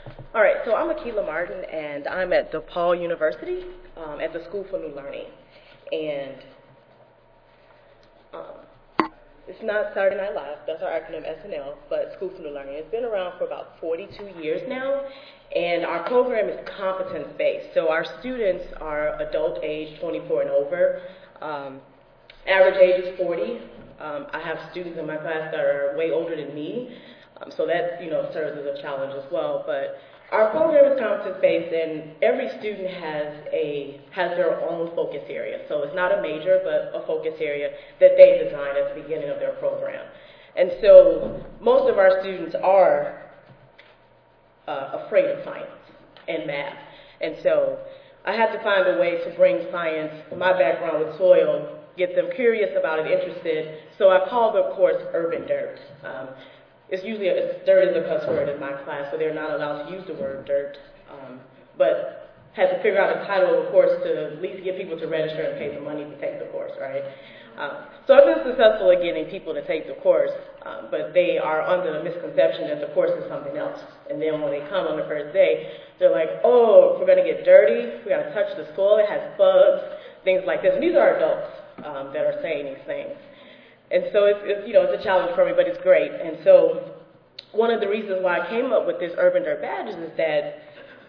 All right, so I'm Akila Martin, and I'm at DePaul University at the School for New Learning. And it's not Saturday Night Live, that's our acronym SNL, but School for New Learning. It's been around for about 42 years now, and our program is competence-based. So our students are adult age 24 and over. Average age is 40. I have students in my class that are way older than me, so that serves as a challenge as well. But our program is competence-based, and every student has their own focus area. So it's not a major, but a focus area that they design at the beginning of their program. And so most of our students are afraid of science and math. And so I had to find a way to bring science, my background with soil, get them curious about it, interested. So I call the course Urban Dirt. Dirt is a cuss word in my class, so they're not allowed to use the word dirt. But had to figure out a title of the course to at least get people to register and pay the money to take the course, right? So I've been successful at getting people to take the course, but they are under the misconception that the course is something else. And then when they come on the first day, they're like, oh, we're going to get dirty, we got to touch the soil, it has bugs, things like this. And these are adults that are saying these things. And so it's a challenge for me, but it's great. And so one of the reasons why I came up with this Urban Dirt Badges is that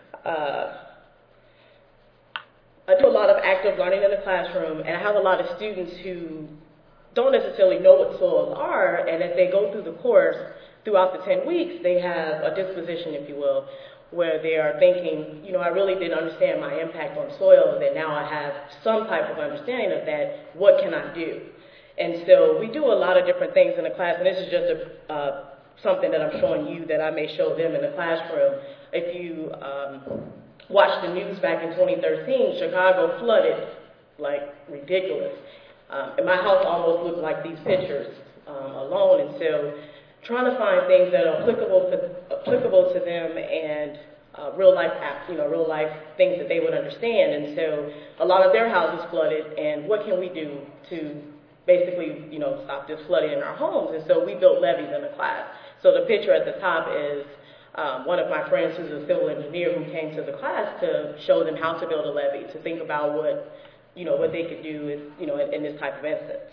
I do a lot of active learning in the classroom, and I have a lot of students who don't necessarily know what soils are, and as they go through the course, throughout the 10 weeks, they have a disposition, if you will, where they are thinking, I really didn't understand my impact on soil, and that now I have some type of understanding of that, what can I do? And so we do a lot of different things in the class, and this is just something that I'm showing you that I may show them in the classroom. If you watched the news back in 2013, Chicago flooded like ridiculous. And my house almost looked like these pictures alone. And so trying to find things that are applicable to them and real life things that they would understand. And so a lot of their houses flooded, and what can we do to basically, stop this flooding in our homes? And so we built levees in the class. So the picture at the top is one of my friends who's a civil engineer who came to the class to show them how to build a levee, to think about what they could do in this type of instance.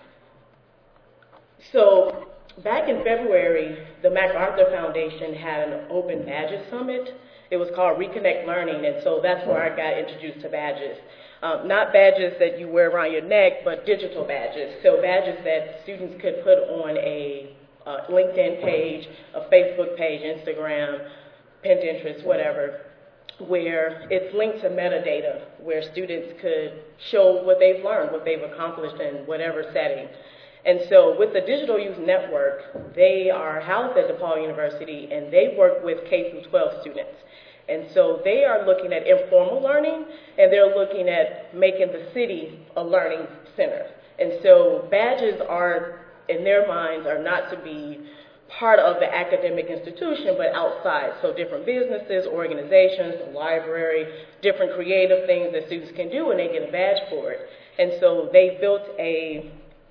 So back in February, the MacArthur Foundation had an open badges summit. It was called Reconnect Learning, and so that's where I got introduced to badges. Not badges that you wear around your neck, but digital badges. So badges that students could put on a LinkedIn page, a Facebook page, Instagram, Pinterest, whatever, where it's linked to metadata, where students could show what they've learned, what they've accomplished in whatever setting. And so with the Digital Youth Network, they are housed at DePaul University, and they work with K through 12 students. And so they are looking at informal learning, and they're looking at making the city a learning center. And so badges are, in their minds, are not to be part of the academic institution, but outside. So different businesses, organizations, the library, different creative things that students can do, and they get a badge for it. And so they built a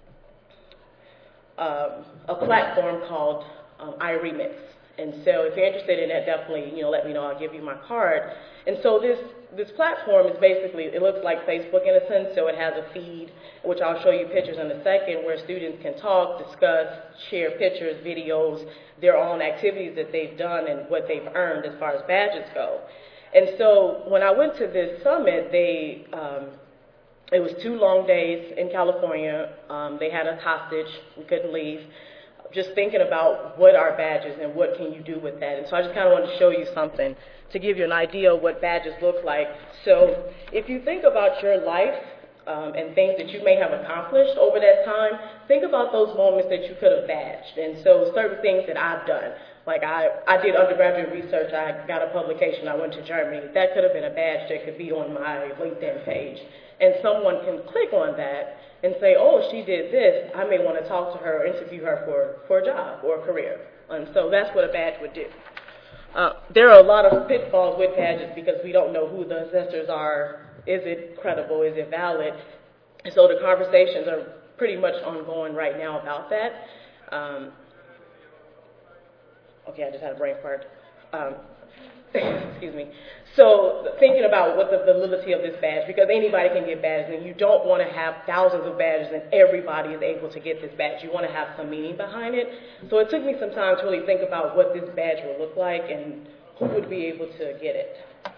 platform called iRemix. And so if you're interested in that, definitely, let me know. I'll give you my card. And so this platform is basically, it looks like Facebook in a sense, so it has a feed, which I'll show you pictures in a second, where students can talk, discuss, share pictures, videos, their own activities that they've done and what they've earned as far as badges go. And so when I went to this summit, it was 2 long days in California. They had us hostage. We couldn't leave. Just thinking about what are badges and what can you do with that. And so I just kind of wanted to show you something to give you an idea of what badges look like. So if you think about your life and things that you may have accomplished over that time, think about those moments that you could have badged. And so certain things that I've done, like I did undergraduate research, I got a publication, I went to Germany. That could have been a badge that could be on my LinkedIn page. And someone can click on that and say, oh, she did this, I may want to talk to her or interview her for a job or a career. And so that's what a badge would do. There are a lot of pitfalls with badges because we don't know who the assessors are. Is it credible? Is it valid? And so the conversations are pretty much ongoing right now about that. Okay, I just had a brain fart. Um, excuse me. So thinking about what the validity of this badge, because anybody can get badges, and you don't want to have thousands of badges and everybody is able to get this badge. You want to have some meaning behind it. So it took me some time to really think about what this badge would look like and who would be able to get it.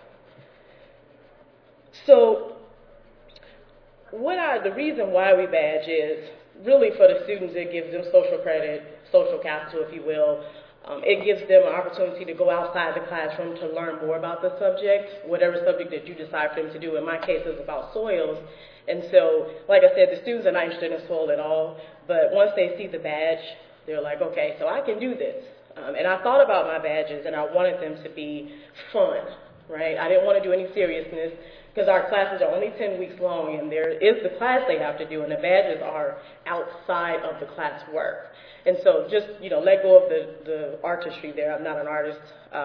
So the reason why we badge is really for the students. It gives them social credit, social capital, if you will. It gives them an opportunity to go outside the classroom to learn more about the subject, whatever subject that you decide for them to do. In my case, it was about soils. And so, like I said, the students are not interested in soil at all, but once they see the badge, they're like, okay, so I can do this. And I thought about my badges, and I wanted them to be fun, right? I didn't want to do any seriousness, because our classes are only 10 weeks long, and there is the class they have to do, and the badges are outside of the class work. And so just, let go of the artistry there. I'm not an artist.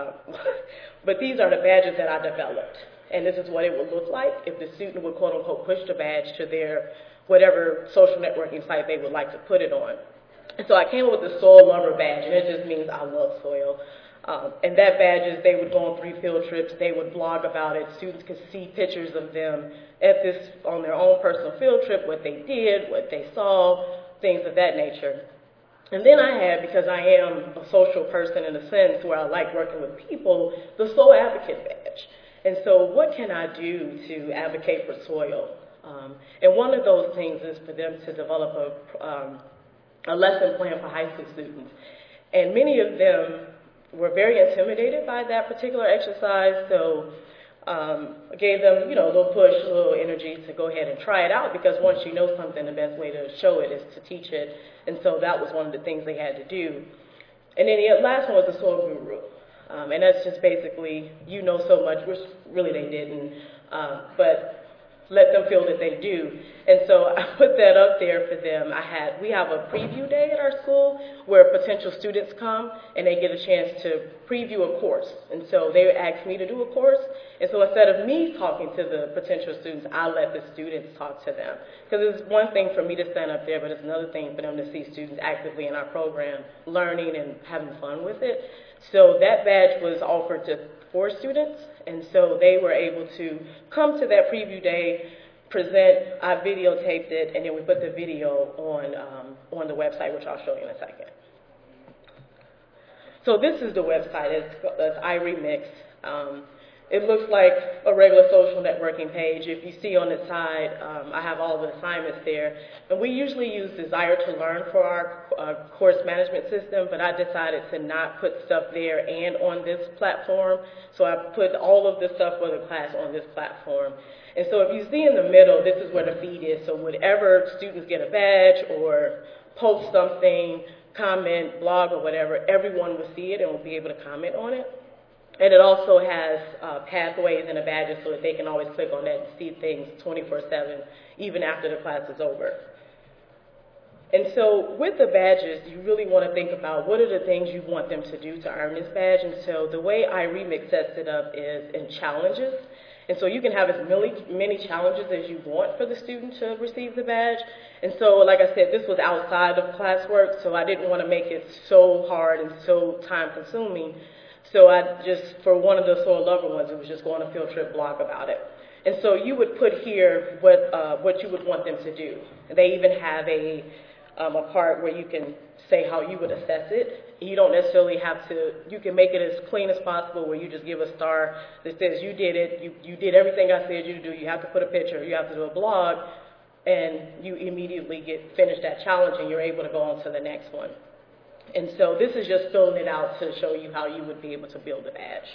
But these are the badges that I developed. And this is what it would look like if the student would, quote unquote, push the badge to their whatever social networking site they would like to put it on. And so I came up with the Soil Lover badge, and it just means I love soil. And that badges, they would go on 3 field trips, they would blog about it, students could see pictures of them on their own personal field trip, what they did, what they saw, things of that nature. And then I had, because I am a social person in a sense where I like working with people, the Soil Advocate badge. And so what can I do to advocate for soil? And one of those things is for them to develop a lesson plan for high school students. And many of them were very intimidated by that particular exercise, so I gave them, a little push, a little energy to go ahead and try it out, because once you know something, the best way to show it is to teach it, and so that was one of the things they had to do. And then the last one was the Soil Guru, and that's just basically, so much, which really they didn't, but let them feel that they do. And so I put that up there for them. We have a preview day at our school where potential students come and they get a chance to preview a course. And so they asked me to do a course. And so instead of me talking to the potential students, I let the students talk to them. Because it's one thing for me to stand up there, but it's another thing for them to see students actively in our program, learning and having fun with it. So that badge was offered to 4 students, and so they were able to come to that preview day, present. I videotaped it, and then we put the video on the website, which I'll show you in a second. So this is the website. It's iRemix. It looks like a regular social networking page. If you see on the side, I have all the assignments there. And we usually use Desire to Learn for our course management system, but I decided to not put stuff there and on this platform. So I put all of the stuff for the class on this platform. And so if you see in the middle, this is where the feed is. So whenever students get a badge or post something, comment, blog, or whatever, everyone will see it and will be able to comment on it. And it also has pathways and the badges so that they can always click on that and see things 24/7, even after the class is over. And so with the badges, you really want to think about what are the things you want them to do to earn this badge. And so the way iRemix sets it up is in challenges. And so you can have as many challenges as you want for the student to receive the badge. And so, like I said, this was outside of classwork, so I didn't want to make it so hard and so time-consuming. So I just, for one of the Soil Lover ones, it was just go on a field trip, blog about it. And so you would put here what you would want them to do. They even have a part where you can say how you would assess it. You don't necessarily have to, you can make it as clean as possible where you just give a star that says you did it, you did everything I said you to do. You have to put a picture, you have to do a blog, and you immediately finish that challenge and you're able to go on to the next one. And so this is just filling it out to show you how you would be able to build a badge.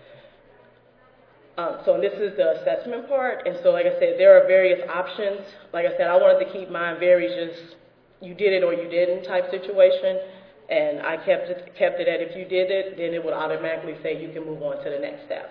So this is the assessment part. And so like I said, there are various options. Like I said, I wanted to keep mine very just you did it or you didn't type situation. And I kept it at if you did it, then it would automatically say you can move on to the next step.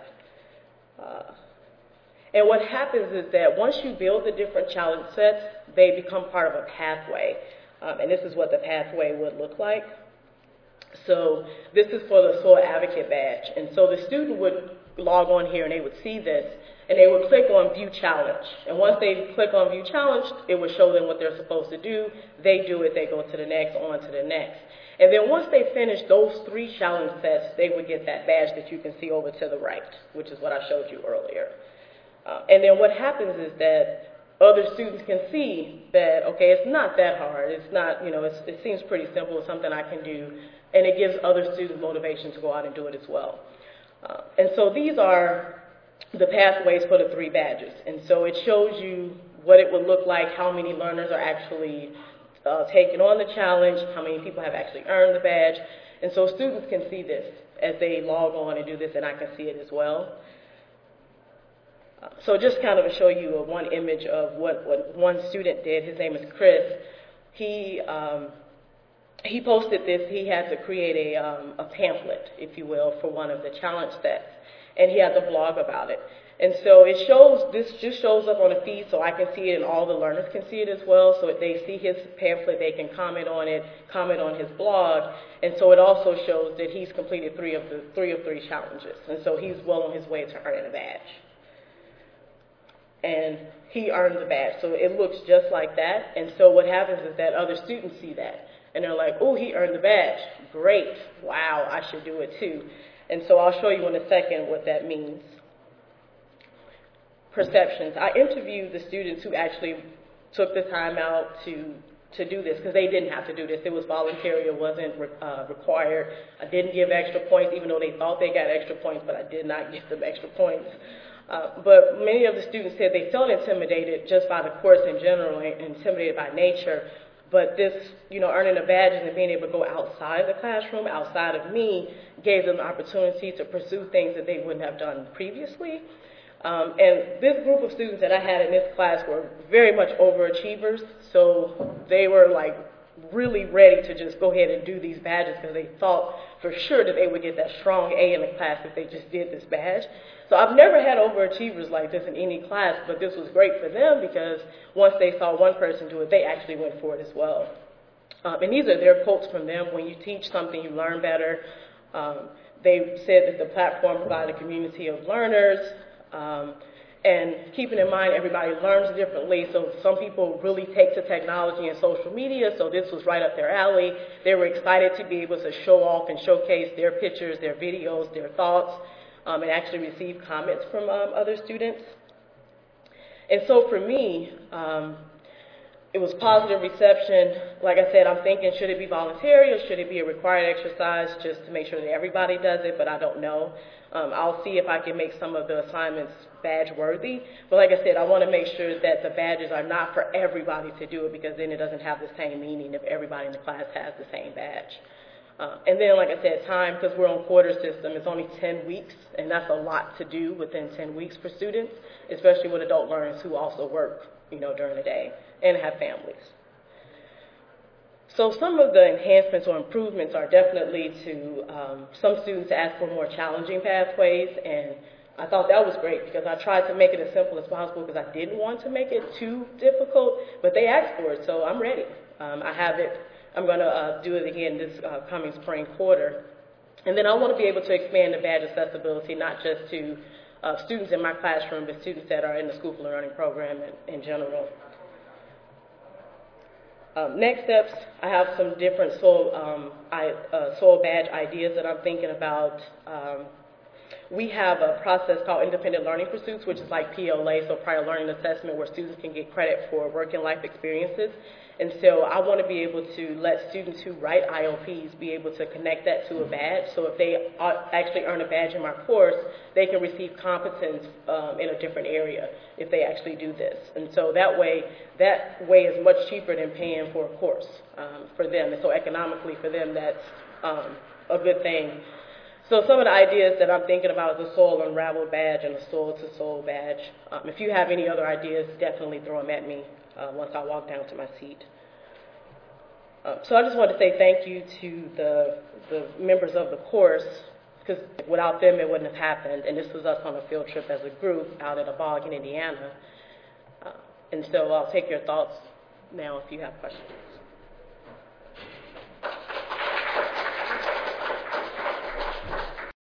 And what happens is that once you build the different challenge sets, they become part of a pathway. And this is what the pathway would look like. So this is for the Soil Advocate badge. And so the student would log on here and they would see this and they would click on View Challenge. And once they click on View Challenge, it would show them what they're supposed to do. They do it, they go to the next, on to the next. And then once they finish those 3 challenge sets, they would get that badge that you can see over to the right, which is what I showed you earlier. And then what happens is that other students can see that, okay, it's not that hard. It's not, it seems pretty simple. It's something I can do. And it gives other students motivation to go out and do it as well. And so these are the pathways for the 3 badges. And so it shows you what it would look like, how many learners are actually taking on the challenge, how many people have actually earned the badge. And so students can see this as they log on and do this, and I can see it as well. So just kind of to show you one image of what one student did. His name is Chris. He posted this. He had to create a pamphlet, if you will, for one of the challenge sets, and he had to blog about it. And so this just shows up on a feed so I can see it and all the learners can see it as well. So if they see his pamphlet, they can comment on it, comment on his blog. And so it also shows that he's completed 3 of 3 challenges. And so he's well on his way to earning a badge. And he earned the badge. So it looks just like that. And so what happens is that other students see that. And they're like, oh, he earned the badge. Great. Wow, I should do it too. And so I'll show you in a second what that means. Perceptions. I interviewed the students who actually took the time out to do this, because they didn't have to do this. It was voluntary. It wasn't required. I didn't give extra points, even though they thought they got extra points, but I did not give them extra points. But many of the students said they felt intimidated just by the course in general, intimidated by nature. But this, earning a badge and being able to go outside the classroom, outside of me, gave them the opportunity to pursue things that they wouldn't have done previously. And this group of students that I had in this class were very much overachievers, so they were like really ready to just go ahead and do these badges because they thought for sure that they would get that strong A in the class if they just did this badge. So I've never had overachievers like this in any class, but this was great for them because once they saw one person do it, they actually went for it as well. And these are their quotes from them. When you teach something, you learn better. They said that the platform provided a community of learners. And keeping in mind everybody learns differently, so some people really take to technology and social media, so this was right up their alley. They were excited to be able to show off and showcase their pictures, their videos, their thoughts, and actually receive comments from other students. And so for me, it was positive reception. Like I said, I'm thinking, should it be voluntary or should it be a required exercise just to make sure that everybody does it, but I don't know. I'll see if I can make some of the assignments badge worthy. But like I said, I want to make sure that the badges are not for everybody to do it, because then it doesn't have the same meaning if everybody in the class has the same badge. And then, like I said, time, because we're on quarter system, it's only 10 weeks, and that's a lot to do within 10 weeks for students, especially with adult learners who also work, during the day and have families. So some of the enhancements or improvements are definitely to some students ask for more challenging pathways, and I thought that was great because I tried to make it as simple as possible because I didn't want to make it too difficult, but they asked for it, so I'm ready. I have it. I'm going to do it again this coming spring quarter. And then I want to be able to expand the badge accessibility, not just to students in my classroom, but students that are in the School for Learning program in general. Next steps, I have some different SOIL badge ideas that I'm thinking about. We have a process called Independent Learning Pursuits, which is like PLA, so Prior Learning Assessment, where students can get credit for work and life experiences. And so I want to be able to let students who write IOPs be able to connect that to a badge. So if they actually earn a badge in my course, they can receive competence in a different area if they actually do this. And so that way is much cheaper than paying for a course for them. And so economically for them, that's a good thing. So some of the ideas that I'm thinking about is the SOIL Unraveled badge and the SOIL to SOIL badge. If you have any other ideas, definitely throw them at me once I walk down to my seat. So I just want to say thank you to the members of the course, because without them it wouldn't have happened. And this was us on a field trip as a group out at a bog in Indiana. And so I'll take your thoughts now if you have questions.